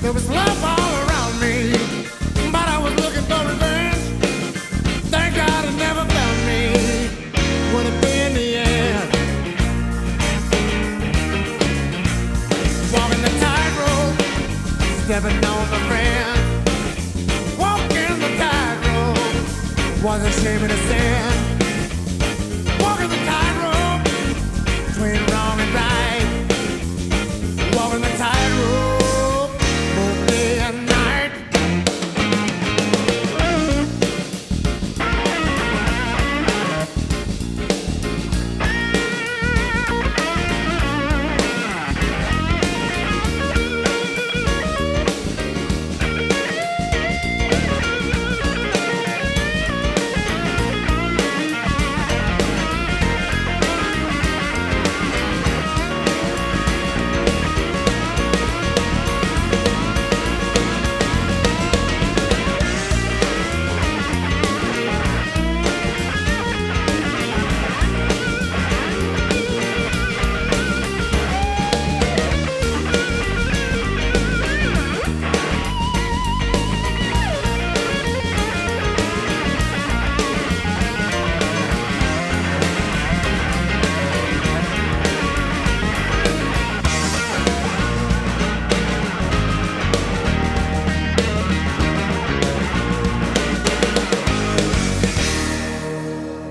There was love all around me, but I was looking for revenge. Thank God it never found me. Would it be in the end? Walking the tightrope, stepping on the friend. Walking the tightrope was a shame and a sin. Walking the tightrope between wrong and right. Walking the tightrope both day and night.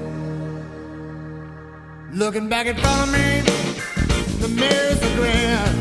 Looking back in front of me, the mirror's a grin.